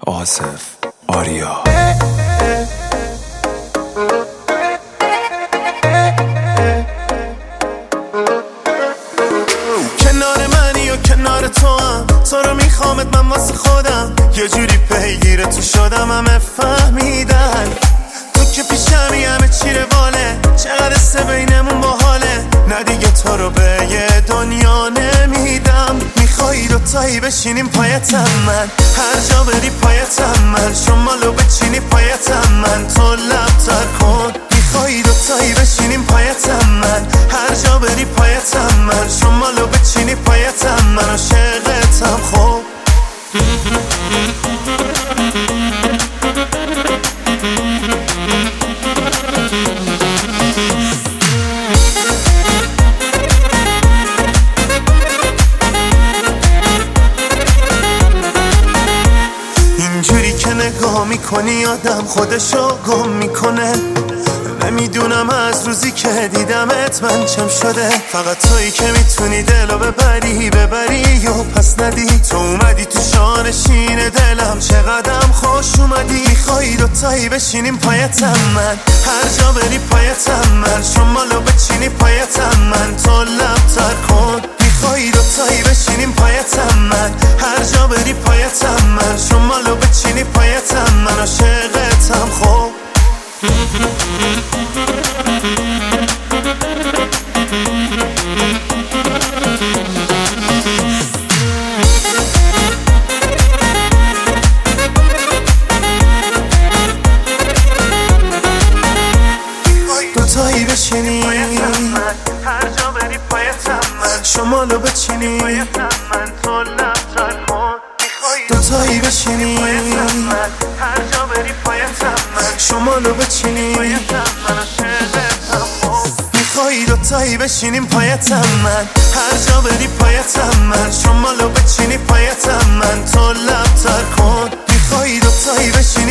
آصف آریا. کنار منی و کنار تو هم، تو رو میخوامت من واسه خودم، یه جوری پیگیر تو شدم همه فهمیدن تو که پیشمی همه چی رواله، چقدر سه بینمون باحاله، نه دیگه تو رو به یه دنیا نمیدم. میخوایی دوتایی بشینیم پایتم من، هر جا بری پایتم من، شمالو بچینی پایتم من، تو لبتر کن. میخوایی دوتایی بشینیم پایتم من، هر جا بری پایتم من، شمالو بچینی پایتم من، عاشقتم خب. اینجوری که نگاه میکنی آدم خودشو گم میکنه، نمیدونم از روزی که دیدمت من چم شده، فقط تویی که میتونی دلو ببری و پس ندی. تو اومدی تو شانشین دلم، چقدرم خوش اومدی. میخوایی دوتایی بشینیم پایتم من، هر جا بری پایتم من، شمالو بچینی پایتم من، تو لبتر کن. میخوایی دوتایی بشینیم پایتم من، هر جا بری پایتم من، شمالو بچینی پایتم من، عاشقتم خب. دوتایی بشینی هر جا بری پایتم من، شمالو بچینی پایتم من، تو لبتر کن. دوتایی بشینی هر جا بری پایتم من، شمالو بچینی پایتم من، عاشقتم خب. میخوایی دوتایی بشینیم پایتم من، هر جا بری پایتم من، شمالو بچینی پایتم من، تو لبتر کن. میخوایی دوتایی بشینی